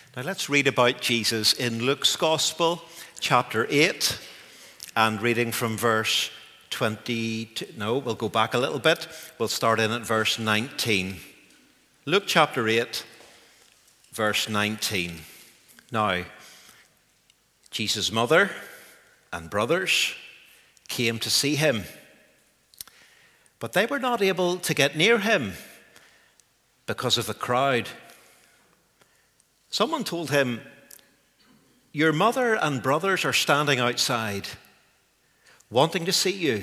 Now let's read about Jesus in Luke's Gospel, chapter 8, and reading from verse 22. No, we'll go back a little bit. We'll start in at verse 19. Luke chapter 8, verse 19. Now, Jesus' mother and brothers came to see him, but they were not able to get near him because of the crowd. Someone told him, "Your mother and brothers are standing outside, wanting to see you."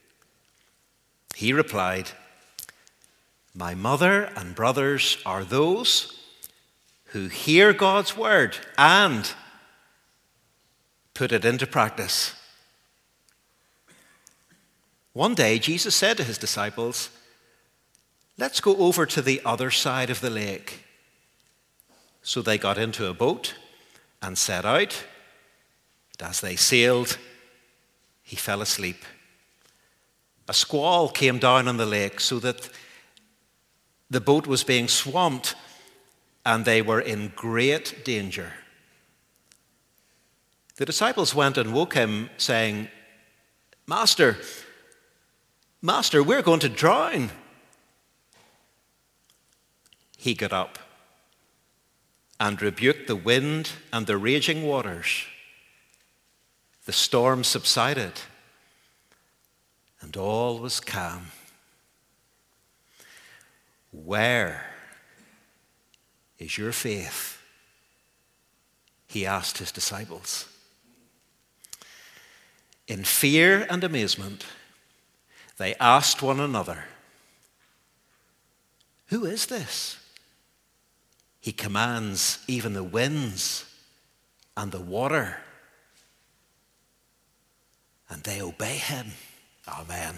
He replied, "My mother and brothers are those who hear God's word and put it into practice." One day, Jesus said to his disciples, "Let's go over to the other side of the lake." So they got into a boat and set out. But as they sailed, he fell asleep. A squall came down on the lake so that the boat was being swamped and they were in great danger. The disciples went and woke him, saying, Master, we're going to drown." He got up and rebuked the wind and the raging waters. The storm subsided, and all was calm. "Where is your faith?" he asked his disciples. In fear and amazement, they asked one another, "Who is this? He commands even the winds and the water, and they obey him." Amen.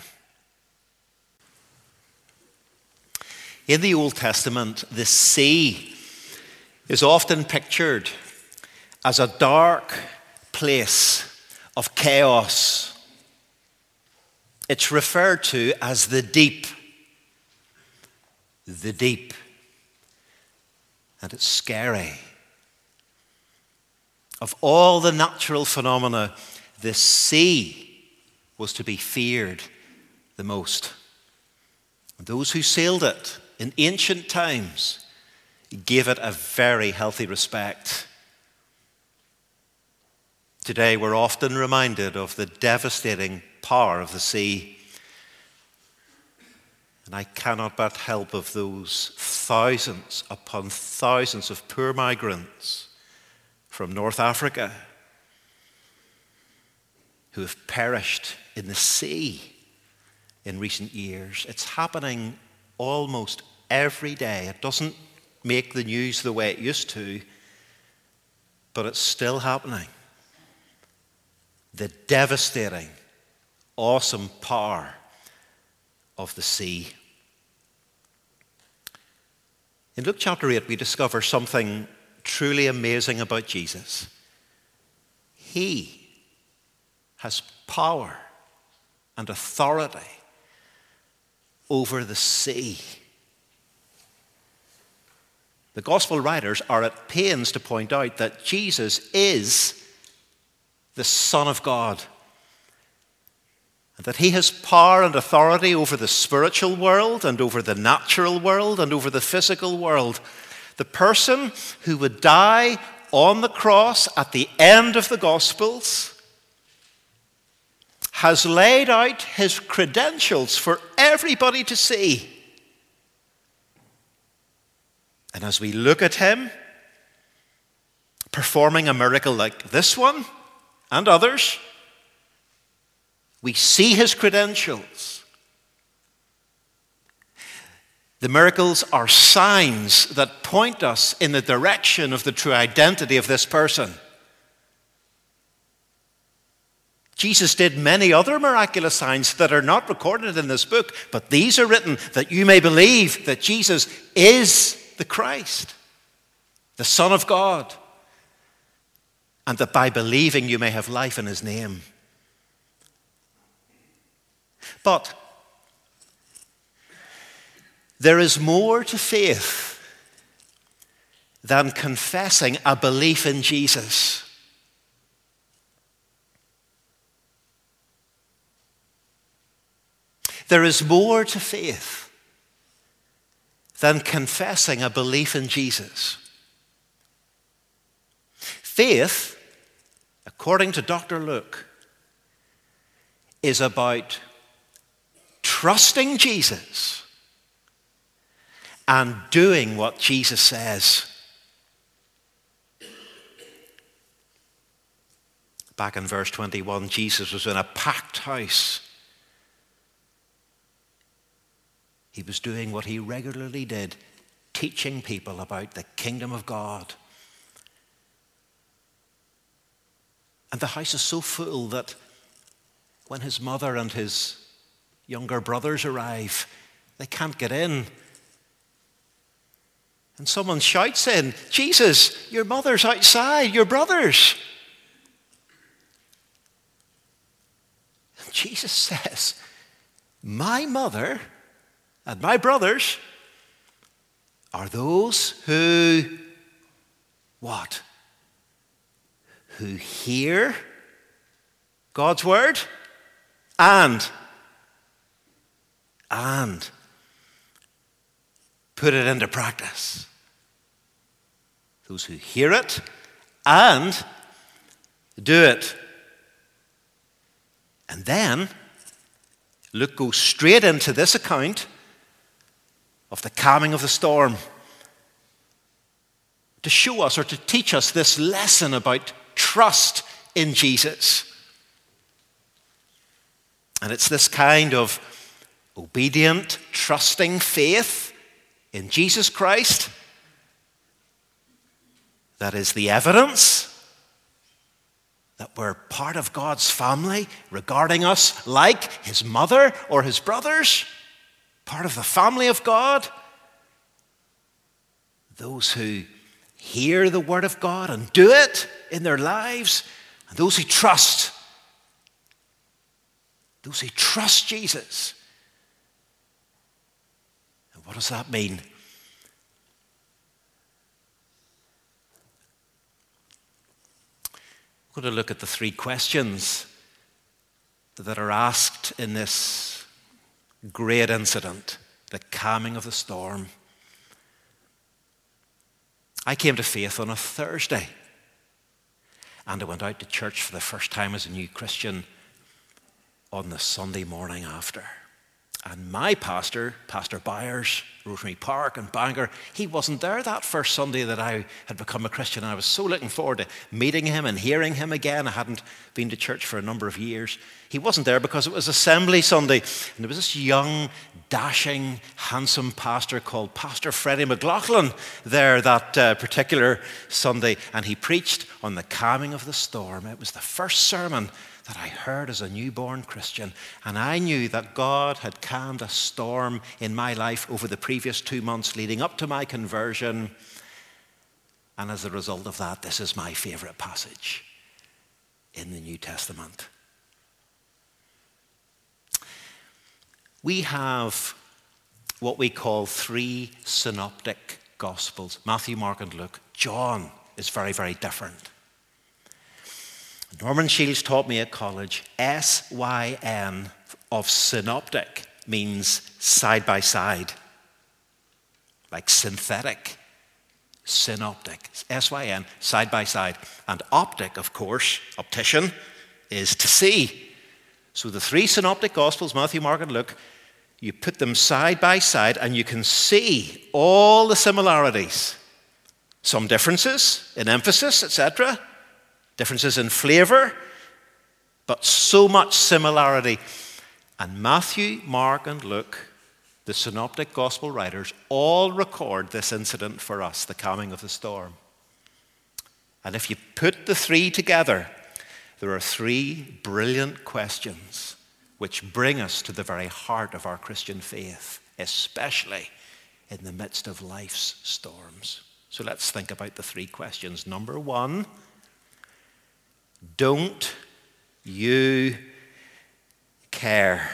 In the Old Testament, the sea is often pictured as a dark place of chaos. It's referred to as the deep. The deep. And it's scary. Of all the natural phenomena, the sea was to be feared the most. And those who sailed it in ancient times gave it a very healthy respect. Today we're often reminded of the devastating power of the sea. And I cannot but help of those thousands upon thousands of poor migrants from North Africa who have perished in the sea in recent years. It's happening almost every day. It doesn't make the news the way it used to, but it's still happening. The devastating, awesome power of the sea. In Luke chapter 8, we discover something truly amazing about Jesus. He has power and authority over the sea. The gospel writers are at pains to point out that Jesus is the Son of God, and that he has power and authority over the spiritual world and over the natural world and over the physical world. The person who would die on the cross at the end of the Gospels has laid out his credentials for everybody to see. And as we look at him performing a miracle like this one and others, we see his credentials. The miracles are signs that point us in the direction of the true identity of this person. Jesus did many other miraculous signs that are not recorded in this book, but these are written that you may believe that Jesus is the Christ, the Son of God, and that by believing you may have life in his name. But there is more to faith than confessing a belief in Jesus. There is more to faith than confessing a belief in Jesus. Faith, according to Dr. Luke, is about trusting Jesus and doing what Jesus says. Back in verse 21, Jesus was in a packed house. He was doing what he regularly did, teaching people about the kingdom of God. And the house is so full that when his mother and his younger brothers arrive, they can't get in. And someone shouts in, "Jesus, your mother's outside, your brothers." And Jesus says, "My mother and my brothers are those who," what? "Who hear God's word and put it into practice." Those who hear it and do it. And then Luke goes straight into this account of the calming of the storm to show us or to teach us this lesson about trust in Jesus. And it's this kind of obedient, trusting faith in Jesus Christ that is the evidence that we're part of God's family, regarding us like his mother or his brothers, part of the family of God. Those who hear the word of God and do it in their lives, and those who trust Jesus. And what does that mean? We're going to look at the three questions that are asked in this great incident, the calming of the storm. I came to faith on a Thursday, and I went out to church for the first time as a new Christian on the Sunday morning after. And my pastor, Pastor Byers, Rosemary Park in Bangor, he wasn't there that first Sunday that I had become a Christian. I was so looking forward to meeting him and hearing him again. I hadn't been to church for a number of years. He wasn't there because it was Assembly Sunday. And there was this young, dashing, handsome pastor called Pastor Freddie McLaughlin there that particular Sunday. And he preached on the calming of the storm. It was the first sermon that I heard as a newborn Christian. And I knew that God had calmed a storm in my life over the previous 2 months leading up to my conversion. And as a result of that, this is my favorite passage in the New Testament. We have what we call 3 synoptic gospels: Matthew, Mark, and Luke. John is very, very different. Norman Shields taught me at college, SYN of synoptic means side by side, like synthetic, synoptic, SYN, side by side. And optic, of course, optician, is to see. So the 3 synoptic gospels, Matthew, Mark, and Luke, you put them side by side and you can see all the similarities. Some differences in emphasis, etc., differences in flavor, but so much similarity. And Matthew, Mark, and Luke, the synoptic gospel writers, all record this incident for us, the calming of the storm. And if you put the 3 together, there are 3 brilliant questions which bring us to the very heart of our Christian faith, especially in the midst of life's storms. So let's think about the 3 questions. Number 1, don't you care?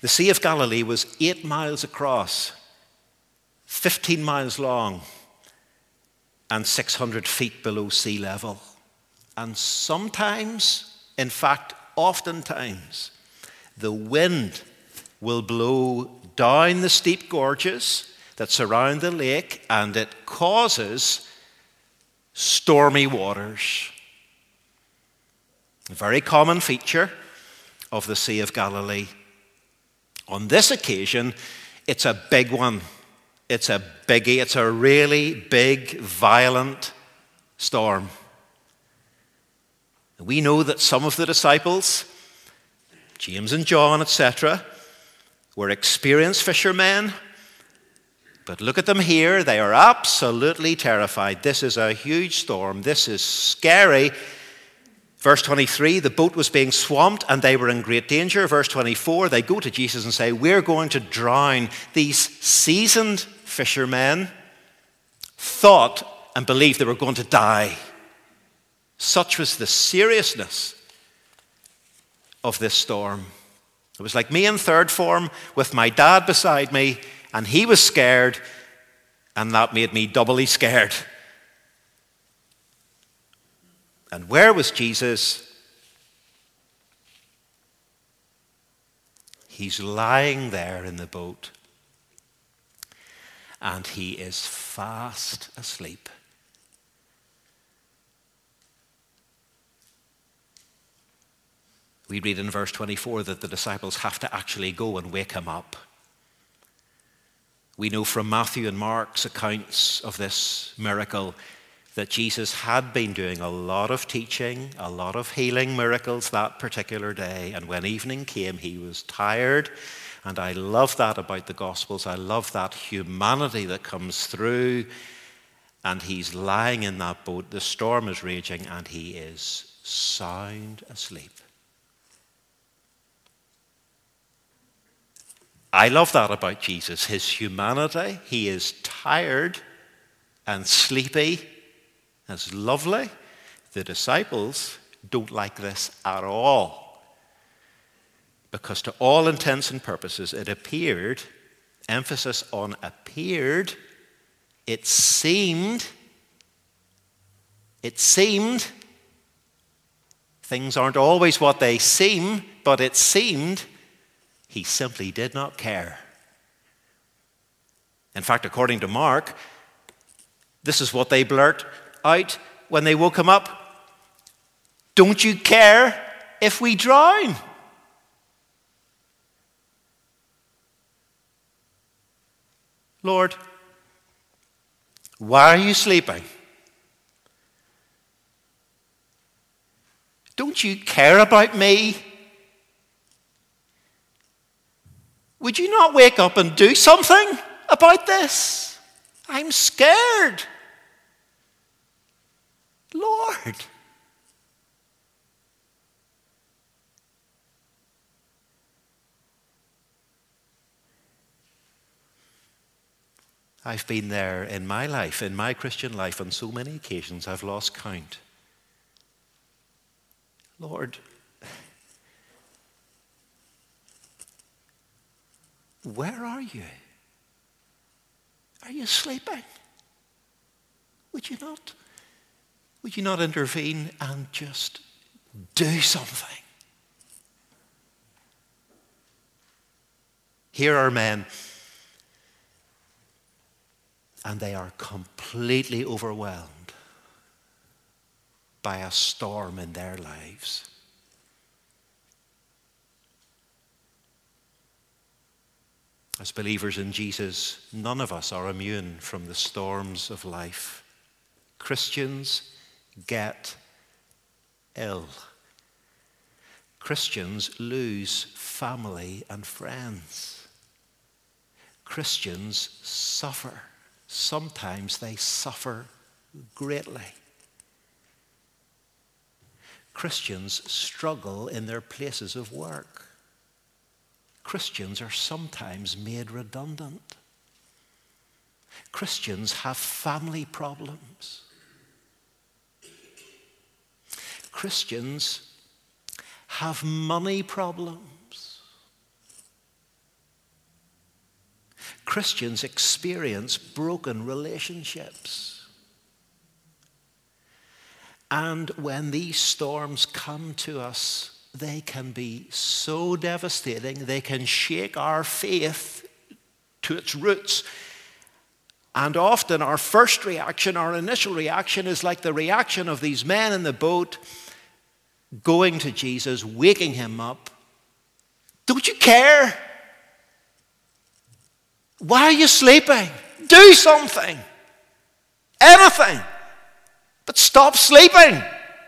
The Sea of Galilee was 8 miles across, 15 miles long, and 600 feet below sea level. And sometimes, in fact, oftentimes, the wind will blow down the steep gorges that surround the lake, and it causes stormy waters. A very common feature of the Sea of Galilee. On this occasion, it's a big one. It's a biggie. It's a really big, violent storm. We know that some of the disciples, James and John, etc., were experienced fishermen. But look at them here. They are absolutely terrified. This is a huge storm. This is scary. Verse 23, the boat was being swamped and they were in great danger. Verse 24, they go to Jesus and say, we're going to drown. These seasoned fishermen thought and believed they were going to die. Such was the seriousness of this storm. It was like me in third form with my dad beside me, and he was scared, and that made me doubly scared. And where was Jesus? He's lying there in the boat, and he is fast asleep. We read in verse 24 that the disciples have to actually go and wake him up. We know from Matthew and Mark's accounts of this miracle that Jesus had been doing a lot of teaching, a lot of healing miracles that particular day. And when evening came, he was tired. And I love that about the Gospels. I love that humanity that comes through. And he's lying in that boat. The storm is raging and he is sound asleep. I love that about Jesus, his humanity. He is tired and sleepy. That's lovely. The disciples don't like this at all. Because to all intents and purposes, it appeared, emphasis on appeared, it seemed, things aren't always what they seem, but it seemed he simply did not care. In fact, according to Mark, this is what they blurt out when they woke him up. Don't you care if we drown? Lord, why are you sleeping? Don't you care about me? Would you not wake up and do something about this? I'm scared. Lord. I've been there in my life, in my Christian life, on so many occasions I've lost count. Lord, where are you? Are you sleeping? Would you not intervene and just do something? Here are men, and they are completely overwhelmed by a storm in their lives. As believers in Jesus, none of us are immune from the storms of life. Christians get ill. Christians lose family and friends. Christians suffer. Sometimes they suffer greatly. Christians struggle in their places of work. Christians are sometimes made redundant. Christians have family problems. Christians have money problems. Christians experience broken relationships. And when these storms come to us, they can be so devastating. They can shake our faith to its roots. And often our first reaction, our initial reaction, is like the reaction of these men in the boat going to Jesus, waking him up. Don't you care? Why are you sleeping? Do something. Anything. But stop sleeping.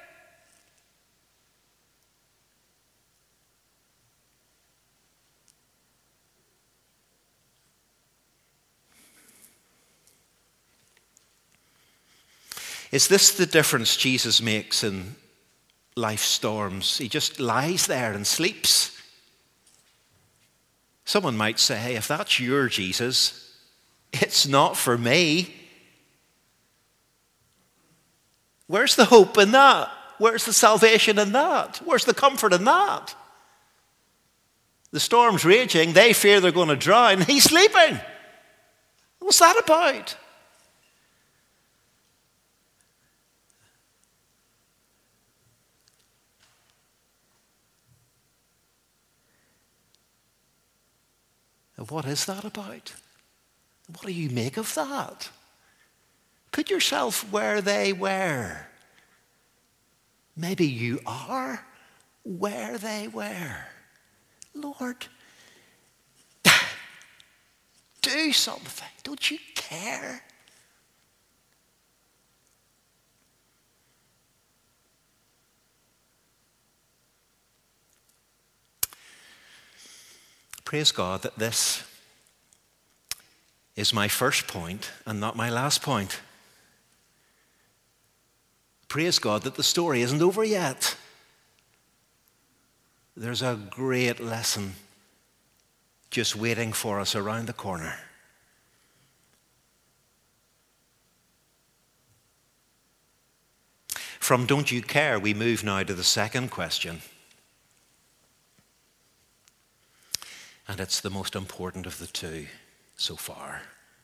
Is this the difference Jesus makes in life storms? He just lies there and sleeps. Someone might say, hey, if that's your Jesus, it's not for me. Where's the hope in that? Where's the salvation in that? Where's the comfort in that? The storm's raging. They fear they're going to drown. He's sleeping. What's that about? What is that about? What do you make of that? Put yourself where they were. Maybe you are where they were. Lord, do something. Don't you care? Praise God that this is my first point and not my last point. Praise God that the story isn't over yet. There's a great lesson just waiting for us around the corner. From don't you care, we move now to the second question. And it's the most important of the two so far.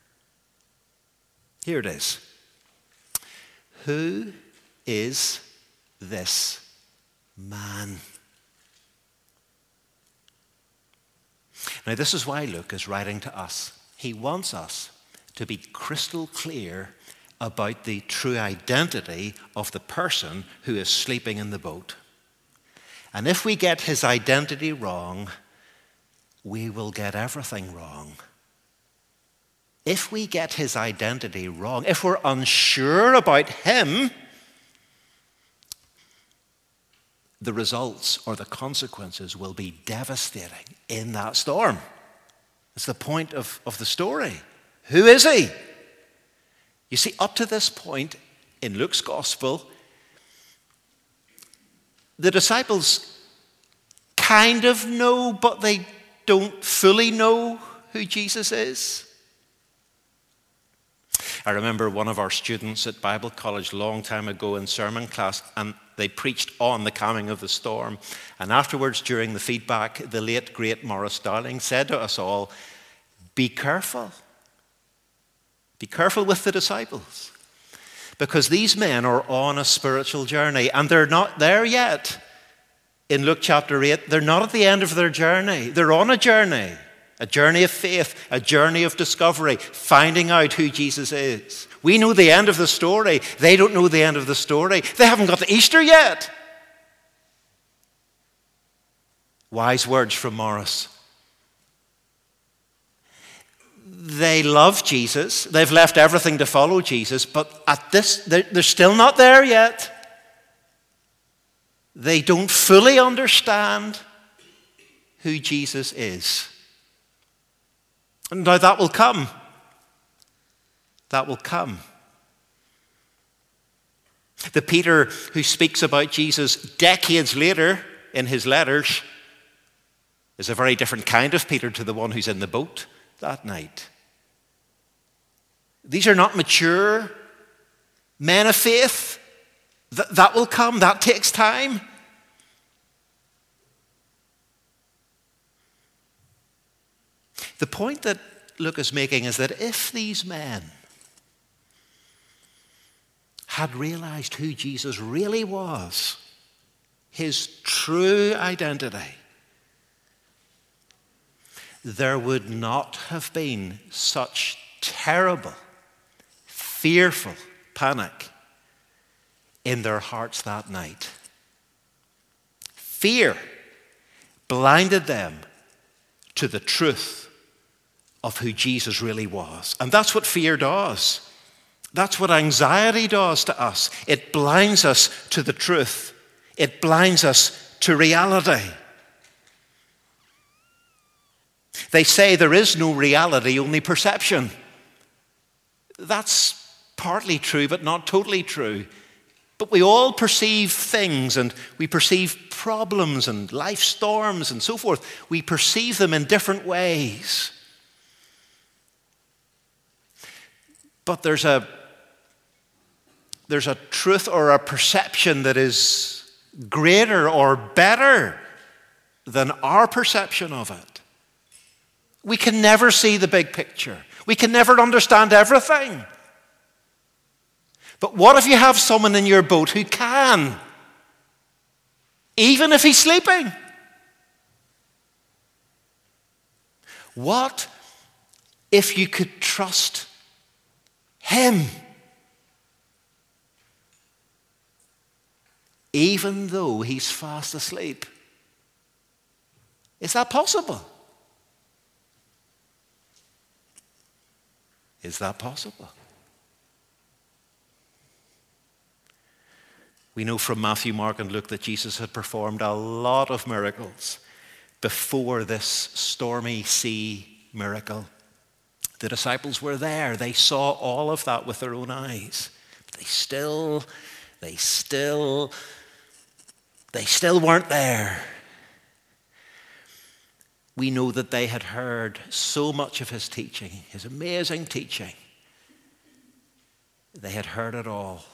Here it is. Who is this man? Now, this is why Luke is writing to us. He wants us to be crystal clear about the true identity of the person who is sleeping in the boat. And if we get his identity wrong, we will get everything wrong. If we get his identity wrong, if we're unsure about him, the results or the consequences will be devastating in that storm. It's the point of the story. Who is he? You see, up to this point in Luke's gospel, the disciples kind of know, but they don't fully know who Jesus is. I remember one of our students at Bible college a long time ago in sermon class, and they preached on the calming of the storm. And afterwards, during the feedback, the late, great Morris Darling said to us all, be careful. Be careful with the disciples. Because these men are on a spiritual journey, and they're not there yet. In Luke chapter 8, they're not at the end of their journey. They're on a journey of faith, a journey of discovery, finding out who Jesus is. We know the end of the story. They don't know the end of the story. They haven't got to Easter yet. Wise words from Morris. They love Jesus. They've left everything to follow Jesus, but at this, they're still not there yet. They don't fully understand who Jesus is. And now that will come. That will come. The Peter who speaks about Jesus decades later in his letters is a very different kind of Peter to the one who's in the boat that night. These are not mature men of faith. That will come. That takes time. The point that Luke is making is that if these men had realized who Jesus really was, his true identity, there would not have been such terrible, fearful panic in their hearts that night. Fear blinded them to the truth of who Jesus really was. And that's what fear does. That's what anxiety does to us. It blinds us to the truth. It blinds us to reality. They say there is no reality, only perception. That's partly true, but not totally true. But we all perceive things, and we perceive problems and life storms and so forth. We perceive them in different ways. But there's a truth or a perception that is greater or better than our perception of it. We can never see the big picture. We can never understand everything. But what if you have someone in your boat who can? Even if he's sleeping. What if you could trust him? Even though he's fast asleep. Is that possible? Is that possible? We know from Matthew, Mark, and Luke that Jesus had performed a lot of miracles before this stormy sea miracle. The disciples were there. They saw all of that with their own eyes. But they still weren't there. We know that they had heard so much of his teaching, his amazing teaching. They had heard it all.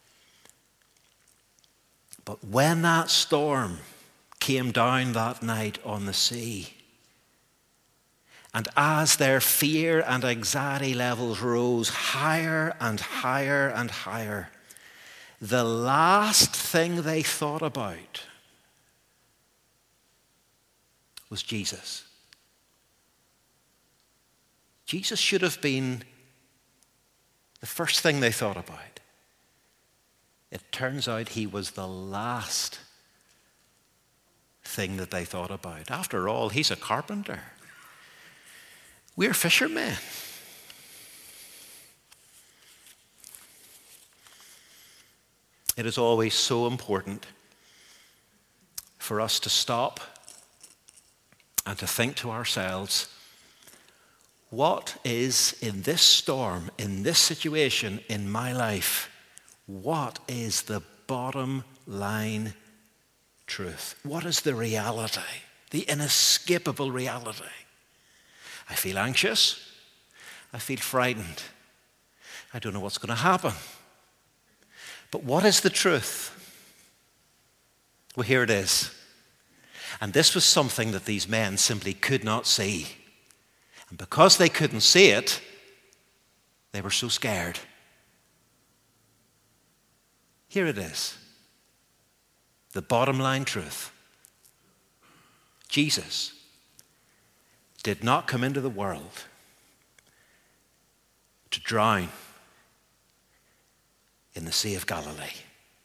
But when that storm came down that night on the sea, and as their fear and anxiety levels rose higher and higher and higher, the last thing they thought about was Jesus. Jesus should have been the first thing they thought about. It turns out he was the last thing that they thought about. After all, he's a carpenter. We're fishermen. It is always so important for us to stop and to think to ourselves, what is in this storm, in this situation, in my life, what is the bottom line truth? What is the reality, the inescapable reality? I feel anxious. I feel frightened. I don't know what's going to happen. But what is the truth? Well, here it is. And this was something that these men simply could not see. And because they couldn't see it, they were so scared. Here it is. The bottom line truth. Jesus did not come into the world to drown in the Sea of Galilee.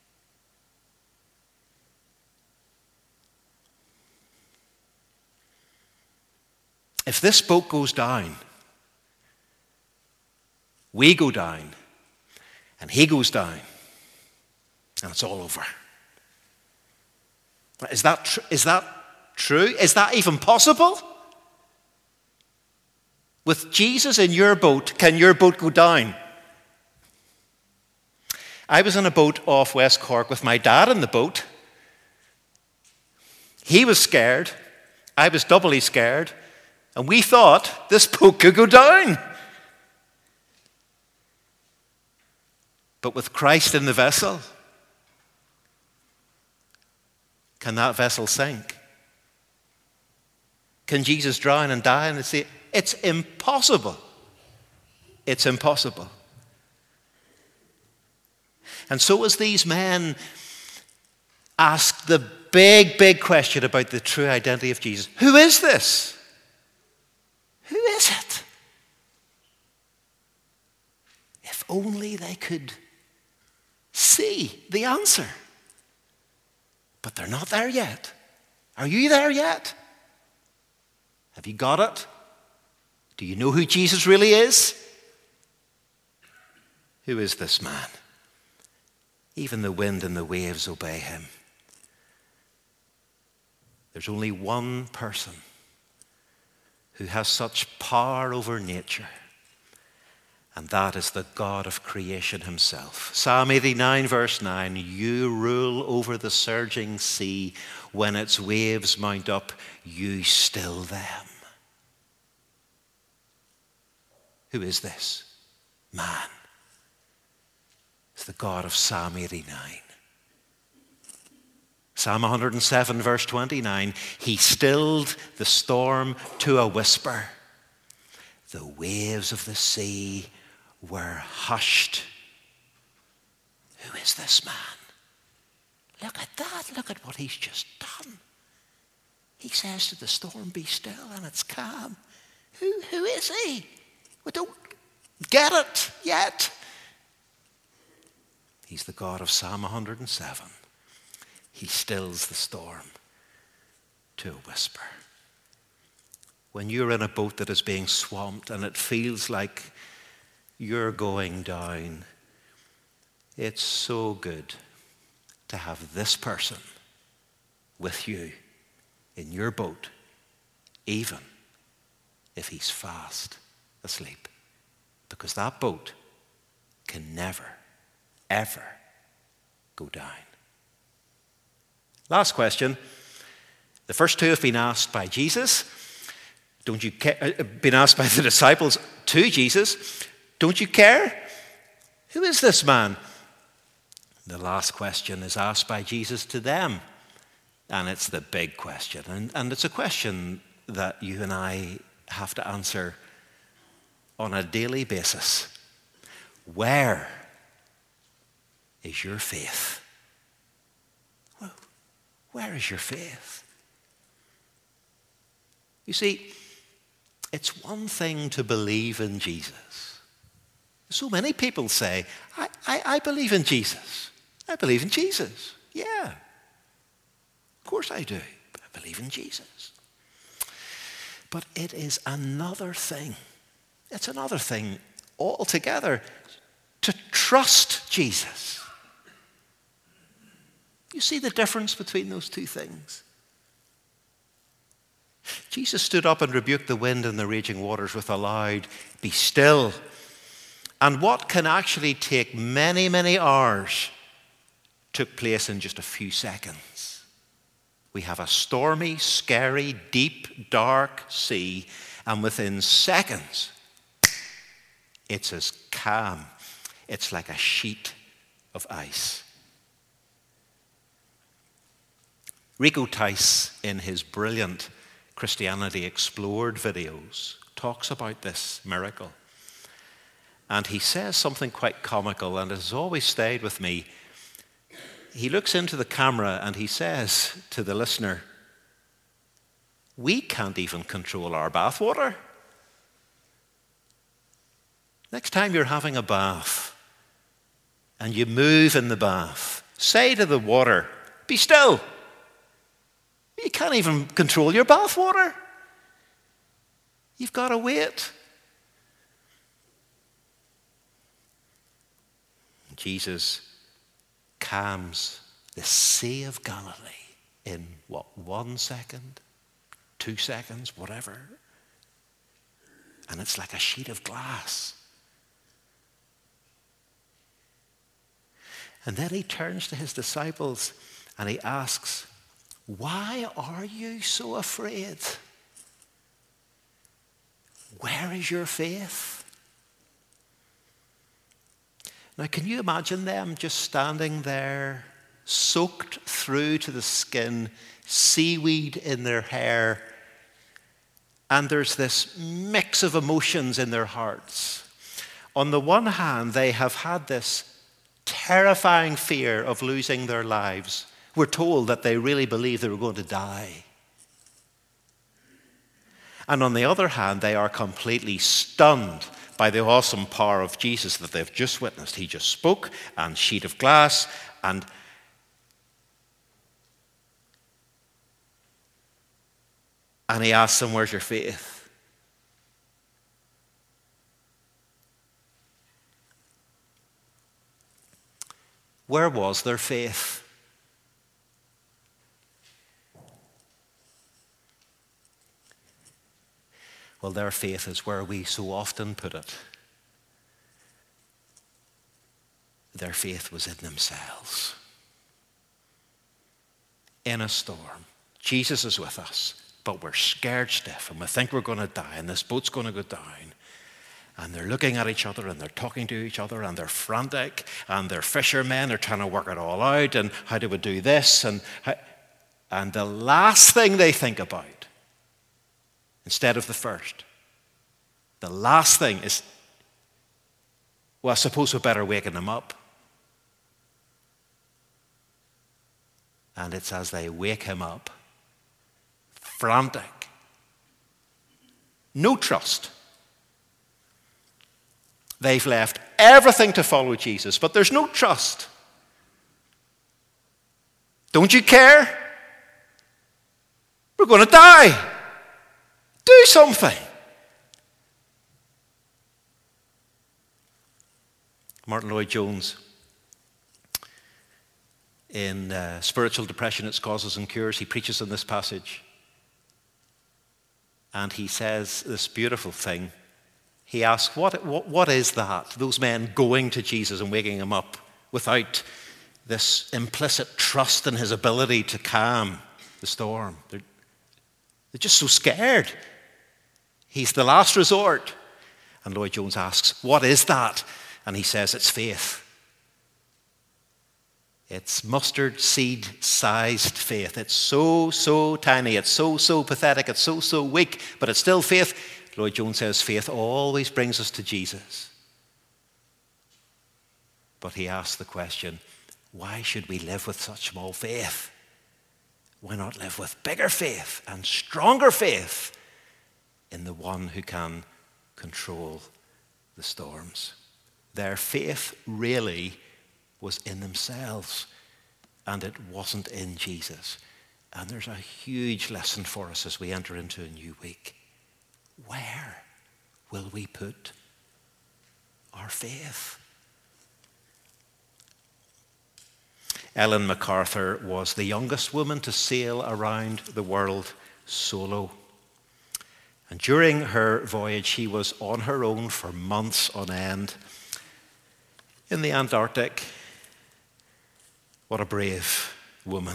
If this boat goes down, we go down, and he goes down, and it's all over. Is that true? Is that even possible? With Jesus in your boat, can your boat go down? I was in a boat off West Cork with my dad in the boat. He was scared. I was doubly scared. And we thought this boat could go down. But with Christ in the vessel, can that vessel sink? Can Jesus drown and die in the sea? It's impossible. It's impossible. And so as these men ask the big question about the true identity of Jesus, who is this? Who is it? If only they could see the answer. But they're not there yet. Are you there yet? Have you got it? Do you know who Jesus really is? Who is this man? Even the wind and the waves obey him. There's only one person who has such power over nature, and that is the God of creation himself. Psalm 89 verse 9, you rule over the surging sea. When its waves mount up, you still them. Who is this man? It's the God of Psalm 89. Psalm 107 verse 29, he stilled the storm to a whisper. The waves of the sea were hushed. Who is this man? Look at that. Look at what he's just done. He says to the storm, be still, and it's calm. Who is he? We don't get it yet. He's the God of Psalm 107. He stills the storm to a whisper. When you're in a boat that is being swamped and it feels like you're going down, it's so good to have this person with you in your boat, even if he's fast asleep. Because that boat can never, ever go down. Last question. The first two have been asked by Jesus. Don't you care? Been asked by the disciples to Jesus. Don't you care? Who is this man? The last question is asked by Jesus to them. And it's the big question. And it's a question that you and I have to answer on a daily basis. Where is your faith? Well, where is your faith? You see, it's one thing to believe in Jesus. So many people say, I believe in Jesus. I believe in Jesus. Yeah, of course I do. I believe in Jesus. But it is another thing. It's another thing altogether to trust Jesus. You see the difference between those two things? Jesus stood up and rebuked the wind and the raging waters with a loud, "Be still." And what can actually take many, many hours took place in just a few seconds. We have a stormy, scary, deep, dark sea, and within seconds, it's as calm. It's like a sheet of ice. Rico Tice, in his brilliant Christianity Explored videos, talks about this miracle. And he says something quite comical, and it has always stayed with me. He looks into the camera and he says to the listener, we can't even control our bathwater. Next time you're having a bath and you move in the bath, say to the water, "Be still." You can't even control your bathwater. You've got to wait. Jesus calms the Sea of Galilee in 1 second, 2 seconds, whatever. And it's like a sheet of glass. And then he turns to his disciples and he asks, "Why are you so afraid? Where is your faith?" Now, can you imagine them just standing there, soaked through to the skin, seaweed in their hair, And there's this mix of emotions in their hearts. On the one hand, they have had this terrifying fear of losing their lives. We're told that they really believe they were going to die. And on the other hand, they are completely stunned by the awesome power of Jesus that they've just witnessed. He just spoke, and sheet of glass, and he asks them, where's your faith? Where was their faith? Well, their faith is where we so often put it. Their faith was in themselves. In a storm. Jesus is with us, but we're scared stiff and we think we're going to die and this boat's going to go down. And they're looking at each other and they're talking to each other and they're frantic and they're fishermen. They're trying to work it all out and how do we do this? And the last thing they think about, instead of the first, the last thing is, well, I suppose we better waken them up. And it's as they wake him up, frantic, no trust. They've left everything to follow Jesus, but there's no trust. Don't you care? We're going to die. Do something. Martin Lloyd-Jones, in Spiritual Depression, Its Causes and Cures, he preaches on this passage. And he says this beautiful thing. He asks, what is that? Those men going to Jesus and waking him up without this implicit trust in his ability to calm the storm. They're just so scared. He's the last resort. And Lloyd-Jones asks, what is that? And he says, it's faith. It's mustard seed-sized faith. It's so tiny. It's so pathetic. It's so weak. But it's still faith. Lloyd-Jones says faith always brings us to Jesus. But he asks the question, why should we live with such small faith? Why not live with bigger faith and stronger faith in the one who can control the storms? Their faith really was in themselves, and it wasn't in Jesus. And there's a huge lesson for us as we enter into a new week. Where will we put our faith? Ellen MacArthur was the youngest woman to sail around the world solo. And during her voyage, she was on her own for months on end in the Antarctic. What a brave woman.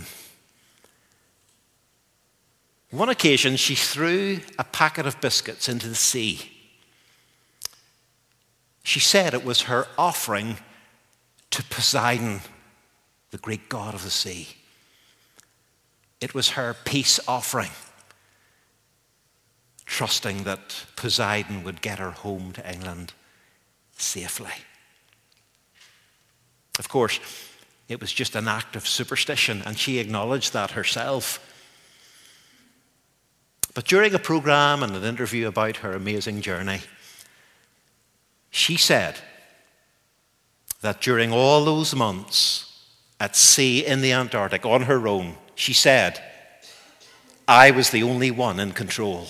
On one occasion, she threw a packet of biscuits into the sea. She said it was her offering to Poseidon, the Greek god of the sea. It was her peace offering, trusting that Poseidon would get her home to England safely. Of course, it was just an act of superstition, and she acknowledged that herself. But during a program and an interview about her amazing journey, she said that during all those months at sea in the Antarctic on her own, she said, I was the only one in control.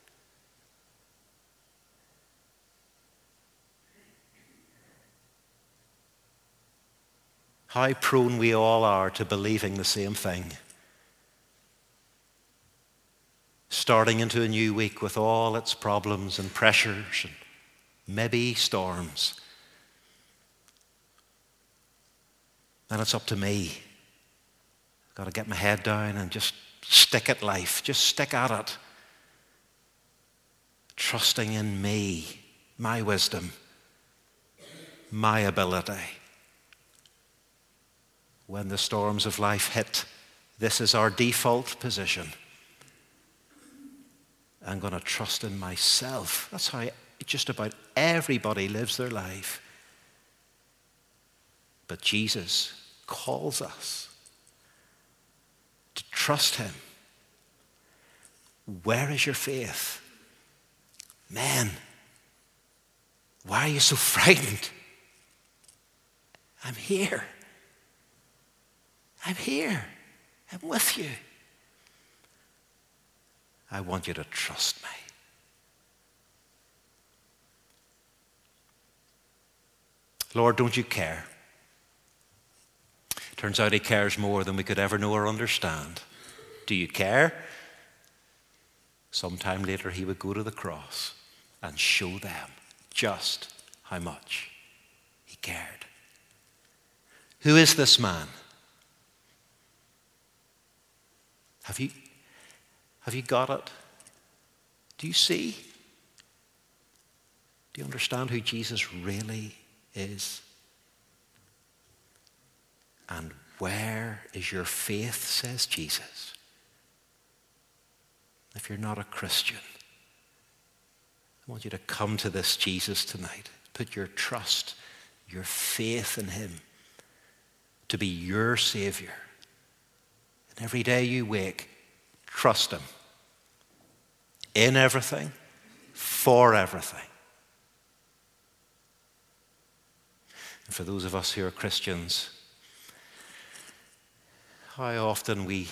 How prone we all are to believing the same thing. Starting into a new week with all its problems and pressures and maybe storms. And it's up to me. I've got to get my head down and just stick at life. Just stick at it. Trusting in me, my wisdom, my ability. When the storms of life hit, this is our default position. I'm going to trust in myself. That's how just about everybody lives their life. But Jesus calls us to trust him. Where is your faith? Men, why are you so frightened? I'm here. I'm here. I'm with you. I want you to trust me. Lord, don't you care? Turns out he cares more than we could ever know or understand. Do you care? Sometime later he would go to the cross and show them just how much he cared. Who is this man? Have you got it? Do you see? Do you understand who Jesus really is? And where is your faith, says Jesus? If you're not a Christian, I want you to come to this Jesus tonight. Put your trust, your faith in him to be your Savior. And every day you wake, trust him in everything, for everything. And for those of us who are Christians, how often we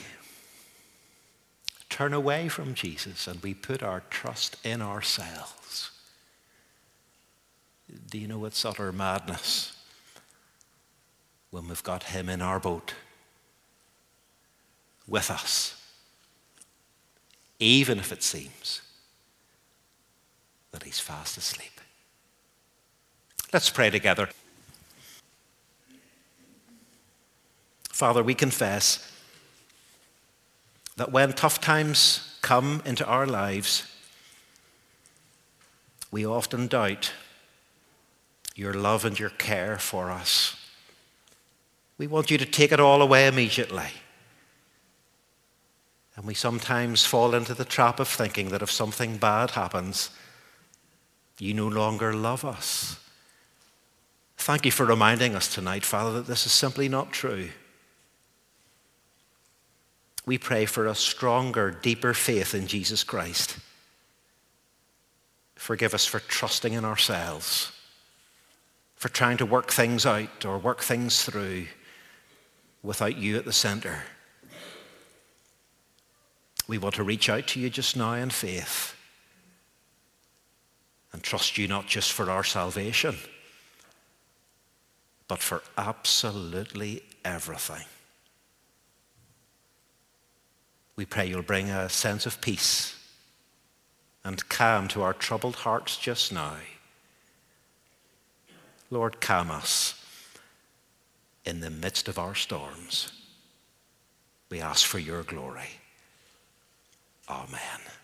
turn away from Jesus and we put our trust in ourselves. Do you know it's utter madness when we've got him in our boat with us, even if it seems that he's fast asleep. Let's pray together. Father, we confess that when tough times come into our lives, we often doubt your love and your care for us. We want you to take it all away immediately. And we sometimes fall into the trap of thinking that if something bad happens, you no longer love us. Thank you for reminding us tonight, Father, that this is simply not true. We pray for a stronger, deeper faith in Jesus Christ. Forgive us for trusting in ourselves, for trying to work things out or work things through without you at the center. We want to reach out to you just now in faith and trust you not just for our salvation, but for absolutely everything. We pray you'll bring a sense of peace and calm to our troubled hearts just now. Lord, calm us in the midst of our storms. We ask for your glory. Amen.